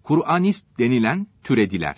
Kur'anist denilen türediler.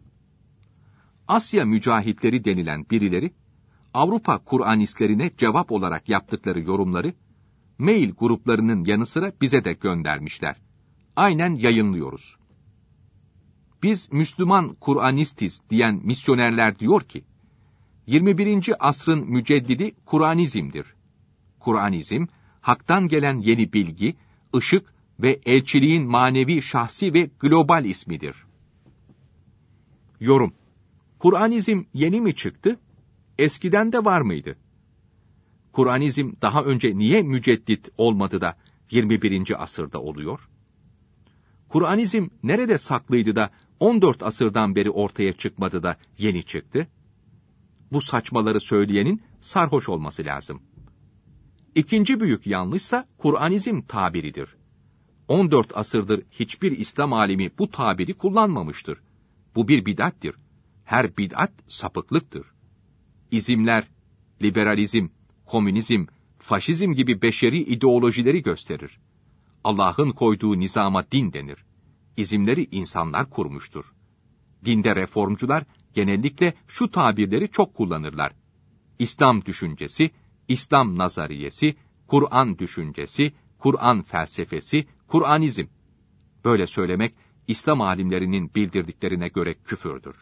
Asya mücahitleri denilen birileri, Avrupa Kur'anistlerine cevap olarak yaptıkları yorumları, mail gruplarının yanı sıra bize de göndermişler. Aynen yayınlıyoruz. Biz Müslüman Kur'anistiz diyen misyonerler diyor ki, 21. asrın müceddidi Kur'anizm'dir. Kur'anizm, haktan gelen yeni bilgi, ışık ve elçiliğin manevi, şahsi ve global ismidir. Yorum: Kur'anizm yeni mi çıktı? Eskiden de var mıydı? Kur'anizm daha önce niye müceddit olmadı da 21. asırda oluyor? Kur'anizm nerede saklıydı da 14 asırdan beri ortaya çıkmadı da yeni çıktı? Bu saçmaları söyleyenin sarhoş olması lazım. İkinci büyük yanlışsa Kur'anizm tabiridir. 14 asırdır hiçbir İslam alimi bu tabiri kullanmamıştır. Bu bir bid'attir. Her bid'at sapıklıktır. İzimler, liberalizm, komünizm, faşizm gibi beşeri ideolojileri gösterir. Allah'ın koyduğu nizama din denir. İzimleri insanlar kurmuştur. Dinde reformcular genellikle şu tabirleri çok kullanırlar. İslam düşüncesi, İslam nazariyesi, Kur'an düşüncesi, Kur'an felsefesi, Kur'anizm. Böyle söylemek, İslam alimlerinin bildirdiklerine göre küfürdür.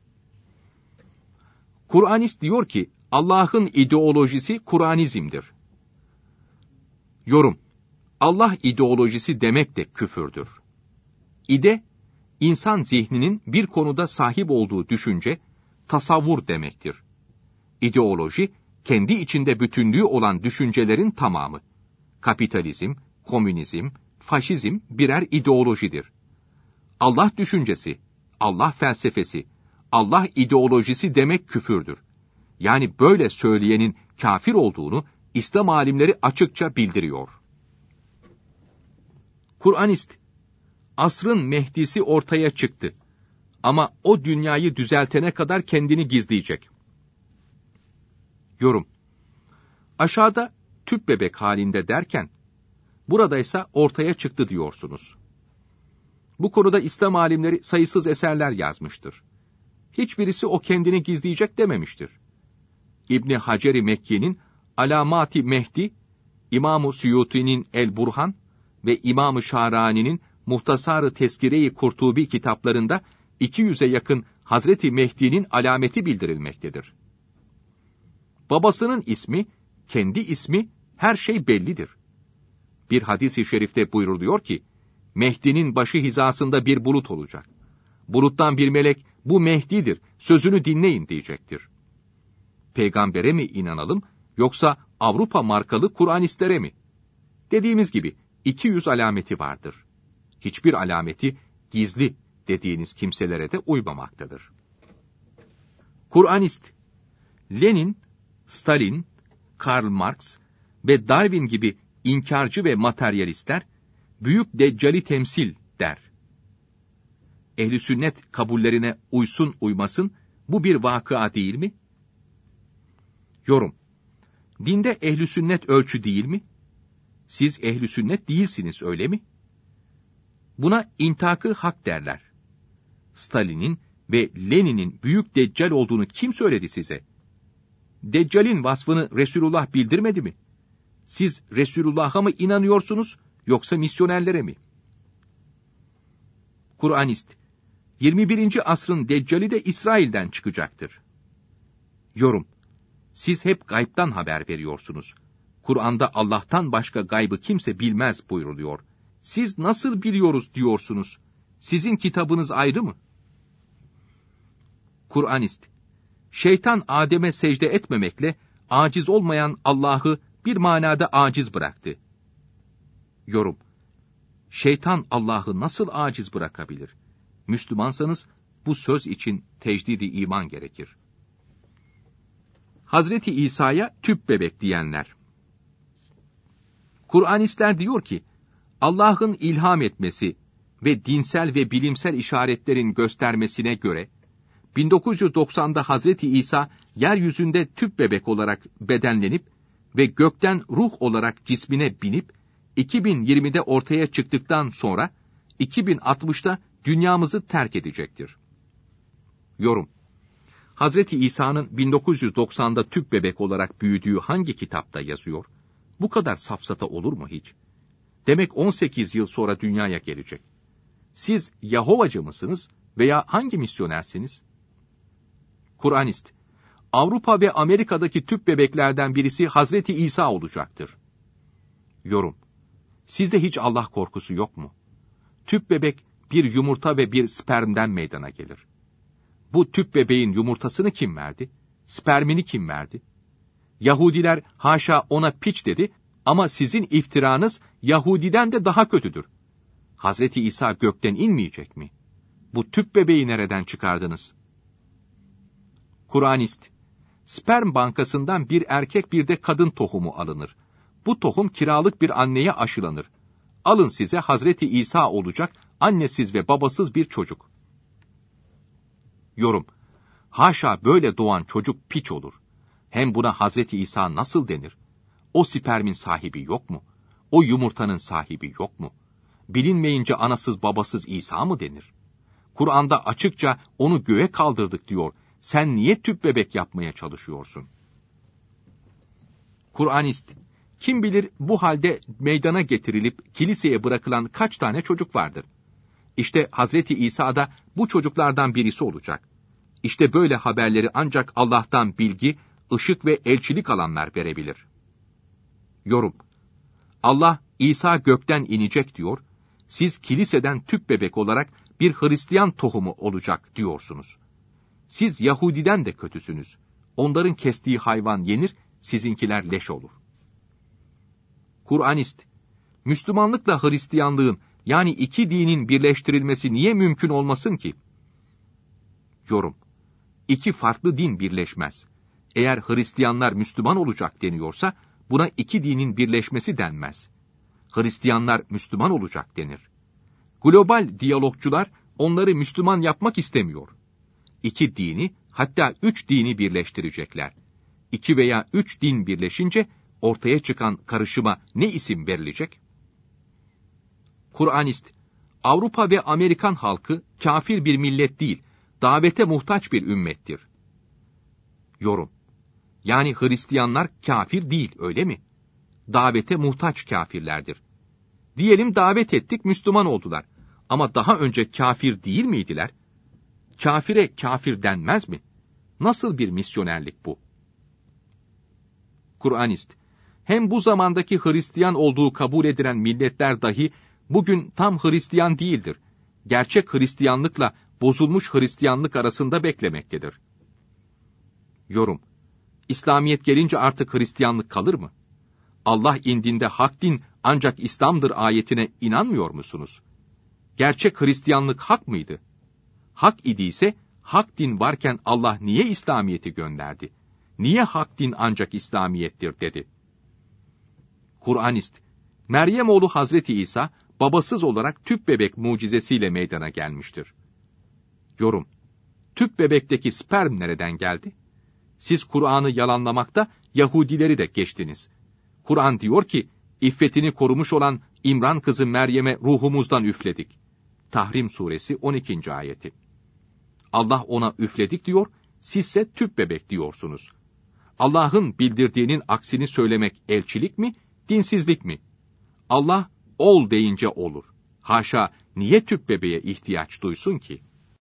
Kur'anist diyor ki, Allah'ın ideolojisi Kur'anizm'dir. Yorum: Allah ideolojisi demek de küfürdür. İde, insan zihninin bir konuda sahip olduğu düşünce, tasavvur demektir. İdeoloji, kendi içinde bütünlüğü olan düşüncelerin tamamı. Kapitalizm, komünizm, faşizm birer ideolojidir. Allah düşüncesi, Allah felsefesi, Allah ideolojisi demek küfürdür. Yani böyle söyleyenin kafir olduğunu İslam alimleri açıkça bildiriyor. Kur'anist: Asrın Mehdisi ortaya çıktı. Ama o dünyayı düzeltene kadar kendini gizleyecek. Yorum: Aşağıda tüp bebek halinde derken, buradaysa ortaya çıktı diyorsunuz. Bu konuda İslam alimleri sayısız eserler yazmıştır. Hiçbirisi o kendini gizleyecek dememiştir. İbni Hacer-i Mekki'nin Alamati Mehdi, İmam-ı Suyuti'nin El-Burhan ve İmam-ı Şarani'nin Muhtasar-ı Tezkire-i Kurtubi kitaplarında 200'e yakın Hazreti Mehdi'nin alameti bildirilmektedir. Babasının ismi, kendi ismi, her şey bellidir. Bir hadis-i şerifte buyruluyor ki, Mehdi'nin başı hizasında bir bulut olacak. Buluttan bir melek, bu Mehdi'dir, sözünü dinleyin diyecektir. Peygambere mi inanalım, yoksa Avrupa markalı Kur'anistlere mi? Dediğimiz gibi, 200 alameti vardır. Hiçbir alameti gizli dediğiniz kimselere de uymamaktadır. Kur'anist: Lenin, Stalin, Karl Marx ve Darwin gibi inkarcı ve materyalistler, büyük deccali temsil der. Ehl-i sünnet kabullerine uysun uymasın, bu bir vakıa değil mi? Yorum: Dinde ehl-i sünnet ölçü değil mi? Siz ehl-i sünnet değilsiniz, öyle mi? Buna intakı hak derler. Stalin'in ve Lenin'in büyük deccal olduğunu kim söyledi size? Deccal'in vasfını Resulullah bildirmedi mi? Siz Resulullah'a mı inanıyorsunuz, yoksa misyonerlere mi? Kur'anist: 21. asrın deccali de İsrail'den çıkacaktır. Yorum: Siz hep gaybtan haber veriyorsunuz. Kur'an'da Allah'tan başka gaybı kimse bilmez buyruluyor. Siz nasıl biliyoruz diyorsunuz? Sizin kitabınız ayrı mı? Kur'anist: Şeytan Adem'e secde etmemekle aciz olmayan Allah'ı bir manada aciz bıraktı. Yorum: Şeytan Allah'ı nasıl aciz bırakabilir? Müslümansanız bu söz için tecdidi iman gerekir. Hazreti İsa'ya tüp bebek diyenler. Kur'anistler diyor ki, Allah'ın ilham etmesi ve dinsel ve bilimsel işaretlerin göstermesine göre, 1990'da Hazreti İsa, yeryüzünde tüp bebek olarak bedenlenip ve gökten ruh olarak cismine binip, 2020'de ortaya çıktıktan sonra, 2060'da dünyamızı terk edecektir. Yorum: Hazreti İsa'nın 1990'da tüp bebek olarak büyüdüğü hangi kitapta yazıyor? Bu kadar safsata olur mu hiç? Demek 18 yıl sonra dünyaya gelecek. Siz Yahovacı mısınız veya hangi misyonersiniz? Kur'anist: Avrupa ve Amerika'daki tüp bebeklerden birisi Hazreti İsa olacaktır. Yorum: Sizde hiç Allah korkusu yok mu? Tüp bebek bir yumurta ve bir spermden meydana gelir. Bu tüp bebeğin yumurtasını kim verdi? Spermini kim verdi? Yahudiler haşa ona piç dedi ama sizin iftiranız Yahudiden de daha kötüdür. Hazreti İsa gökten inmeyecek mi? Bu tüp bebeği nereden çıkardınız? Kur'anist: Sperm bankasından bir erkek bir de kadın tohumu alınır. Bu tohum kiralık bir anneye aşılanır. Alın size Hazreti İsa olacak, annesiz ve babasız bir çocuk. Yorum: Haşa, böyle doğan çocuk piç olur. Hem buna Hazreti İsa nasıl denir? O spermin sahibi yok mu? O yumurtanın sahibi yok mu? Bilinmeyince anasız babasız İsa mı denir? Kur'an'da açıkça onu göğe kaldırdık diyor. Sen niye tüp bebek yapmaya çalışıyorsun? Kur'anist: Kim bilir bu halde meydana getirilip kiliseye bırakılan kaç tane çocuk vardır? İşte Hazreti İsa da bu çocuklardan birisi olacak. İşte böyle haberleri ancak Allah'tan bilgi, ışık ve elçilik alanlar verebilir. Yorum: Allah İsa gökten inecek diyor. Siz kiliseden tüp bebek olarak bir Hristiyan tohumu olacak diyorsunuz. Siz Yahudiden de kötüsünüz. Onların kestiği hayvan yenir, sizinkiler leş olur. Kur'anist: Müslümanlıkla Hristiyanlığın, yani iki dinin birleştirilmesi niye mümkün olmasın ki? Yorum: İki farklı din birleşmez. Eğer Hristiyanlar Müslüman olacak deniyorsa, buna iki dinin birleşmesi denmez. Hristiyanlar Müslüman olacak denir. Global diyalogcular onları Müslüman yapmak istemiyor. İki dini, hatta üç dini birleştirecekler. İki veya üç din birleşince ortaya çıkan karışıma ne isim verilecek? Kur'anist: Avrupa ve Amerikan halkı kafir bir millet değil, davete muhtaç bir ümmettir. Yorum: Yani Hristiyanlar kafir değil, öyle mi? Davete muhtaç kafirlerdir. Diyelim davet ettik, Müslüman oldular. Ama daha önce kafir değil miydiler? Kafire kafir denmez mi? Nasıl bir misyonerlik bu? Kur'anist: Hem bu zamandaki Hristiyan olduğu kabul edilen milletler dahi bugün tam Hristiyan değildir. Gerçek Hristiyanlıkla bozulmuş Hristiyanlık arasında beklemektedir. Yorum: İslamiyet gelince artık Hristiyanlık kalır mı? Allah indinde hak din ancak İslam'dır ayetine inanmıyor musunuz? Gerçek Hristiyanlık hak mıydı? Hak idiyse, hak din varken Allah niye İslamiyet'i gönderdi? Niye hak din ancak İslamiyet'tir dedi? Kur'anist: Meryem oğlu Hazreti İsa, babasız olarak tüp bebek mucizesiyle meydana gelmiştir. Yorum: Tüp bebekteki sperm nereden geldi? Siz Kur'an'ı yalanlamakta Yahudileri de geçtiniz. Kur'an diyor ki, iffetini korumuş olan İmran kızı Meryem'e ruhumuzdan üfledik. Tahrim suresi 12. ayeti. Allah ona üfledik diyor, sizse tüp bebek diyorsunuz. Allah'ın bildirdiğinin aksini söylemek elçilik mi, dinsizlik mi? Allah ol deyince olur. Haşa, niye tüp bebeğe ihtiyaç duysun ki?